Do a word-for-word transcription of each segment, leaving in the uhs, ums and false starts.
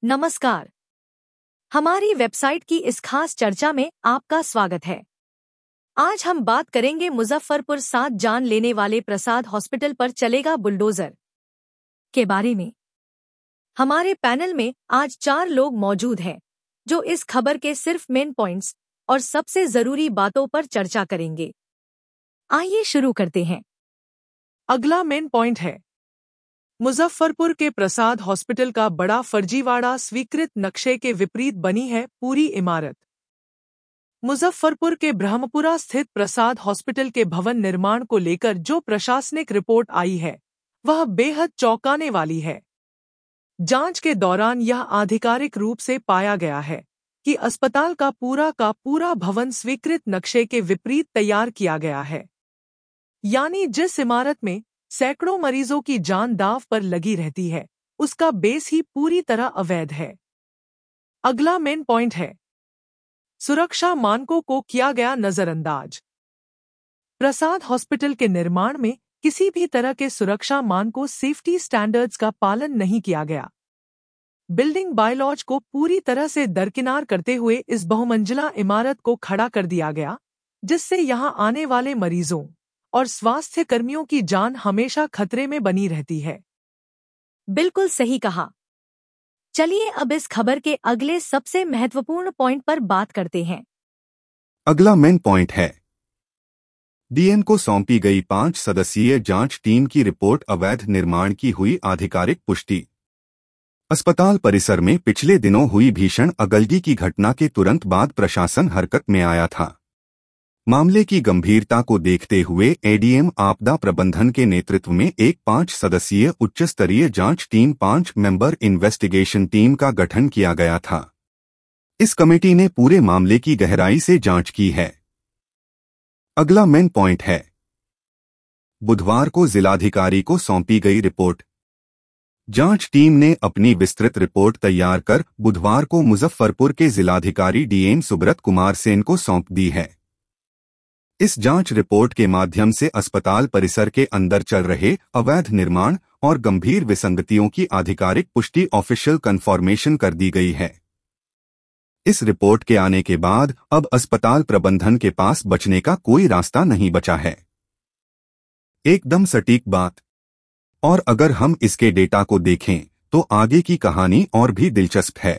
नमस्कार। हमारी वेबसाइट की इस खास चर्चा में आपका स्वागत है। आज हम बात करेंगे मुजफ्फरपुर सात जान लेने वाले प्रसाद हॉस्पिटल पर चलेगा बुलडोजर के बारे में। हमारे पैनल में आज चार लोग मौजूद हैं जो इस खबर के सिर्फ मेन पॉइंट्स और सबसे जरूरी बातों पर चर्चा करेंगे। आइए शुरू करते हैं। अगला मेन पॉइंट है मुजफ्फरपुर के प्रसाद हॉस्पिटल का बड़ा फर्जीवाड़ा स्वीकृत नक्शे के विपरीत बनी है पूरी इमारत। मुजफ्फरपुर के ब्रह्मपुरा स्थित प्रसाद हॉस्पिटल के भवन निर्माण को लेकर जो प्रशासनिक रिपोर्ट आई है वह बेहद चौंकाने वाली है। जांच के दौरान यह आधिकारिक रूप से पाया गया है कि अस्पताल का पूरा का पूरा भवन स्वीकृत नक्शे के विपरीत तैयार किया गया है, यानी जिस इमारत में सैकड़ों मरीजों की जान दांव पर लगी रहती है उसका बेस ही पूरी तरह अवैध है। अगला मेन पॉइंट है सुरक्षा मानकों को किया गया नजरअंदाज। प्रसाद हॉस्पिटल के निर्माण में किसी भी तरह के सुरक्षा मानकों सेफ्टी स्टैंडर्ड्स का पालन नहीं किया गया। बिल्डिंग बायलॉज को पूरी तरह से दरकिनार करते हुए इस बहुमंजिला इमारत को खड़ा कर दिया गया, जिससे यहां आने वाले मरीजों और स्वास्थ्य कर्मियों की जान हमेशा खतरे में बनी रहती है। बिल्कुल सही कहा। चलिए अब इस खबर के अगले सबसे महत्वपूर्ण पॉइंट पर बात करते हैं। अगला मेन पॉइंट है डीएम को सौंपी गई पांच सदस्यीय जांच टीम की रिपोर्ट, अवैध निर्माण की हुई आधिकारिक पुष्टि। अस्पताल परिसर में पिछले दिनों हुई भीषण अगलगी की घटना के तुरंत बाद प्रशासन हरकत में आया था। मामले की गंभीरता को देखते हुए एडीएम आपदा प्रबंधन के नेतृत्व में एक पांच सदस्यीय उच्च स्तरीय जांच टीम पांच मेंबर इन्वेस्टिगेशन टीम का गठन किया गया था। इस कमेटी ने पूरे मामले की गहराई से जांच की है। अगला मेन पॉइंट है बुधवार को जिलाधिकारी को सौंपी गई रिपोर्ट। जांच टीम ने अपनी विस्तृत रिपोर्ट तैयार कर बुधवार को मुजफ्फरपुर के जिलाधिकारी डीएम सुब्रत कुमार सेन को सौंप दी है। इस जांच रिपोर्ट के माध्यम से अस्पताल परिसर के अंदर चल रहे अवैध निर्माण और गंभीर विसंगतियों की आधिकारिक पुष्टि ऑफिशियल कन्फर्मेशन कर दी गई है। इस रिपोर्ट के आने के बाद अब अस्पताल प्रबंधन के पास बचने का कोई रास्ता नहीं बचा है। एकदम सटीक बात। और अगर हम इसके डेटा को देखें तो आगे की कहानी और भी दिलचस्प है।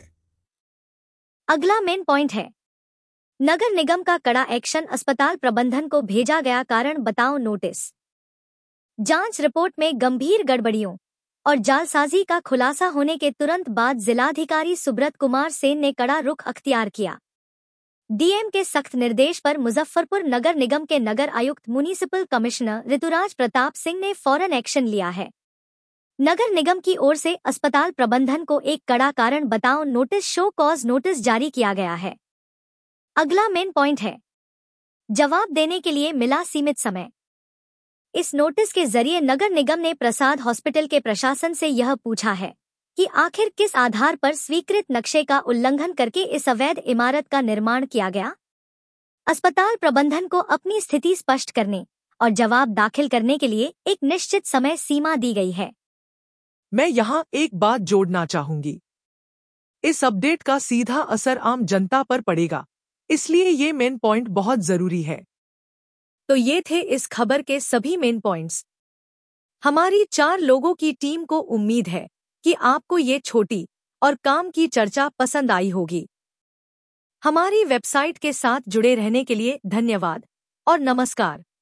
अगला मेन पॉइंट है नगर निगम का कड़ा एक्शन, अस्पताल प्रबंधन को भेजा गया कारण बताओ नोटिस। जांच रिपोर्ट में गंभीर गड़बड़ियों और जालसाजी का खुलासा होने के तुरंत बाद जिलाधिकारी सुब्रत कुमार सेन ने कड़ा रुख अख्तियार किया। डीएम के सख्त निर्देश पर मुजफ्फरपुर नगर निगम के नगर आयुक्त म्युनिसिपल कमिश्नर ऋतुराज प्रताप सिंह ने फौरन एक्शन लिया है। नगर निगम की ओर से अस्पताल प्रबंधन को एक कड़ा कारण बताओ नोटिस, शो कॉज नोटिस जारी किया गया है। अगला मेन पॉइंट है जवाब देने के लिए मिला सीमित समय। इस नोटिस के जरिए नगर निगम ने प्रसाद हॉस्पिटल के प्रशासन से यह पूछा है कि आखिर किस आधार पर स्वीकृत नक्शे का उल्लंघन करके इस अवैध इमारत का निर्माण किया गया। अस्पताल प्रबंधन को अपनी स्थिति स्पष्ट करने और जवाब दाखिल करने के लिए एक निश्चित समय सीमा दी गई है। मैं यहाँ एक बात जोड़ना चाहूंगी। इस अपडेट का सीधा असर आम जनता पर पड़ेगा, इसलिए ये मेन पॉइंट बहुत जरूरी है। तो ये थे इस खबर के सभी मेन पॉइंट्स। हमारी चार लोगों की टीम को उम्मीद है कि आपको ये छोटी और काम की चर्चा पसंद आई होगी। हमारी वेबसाइट के साथ जुड़े रहने के लिए धन्यवाद और नमस्कार।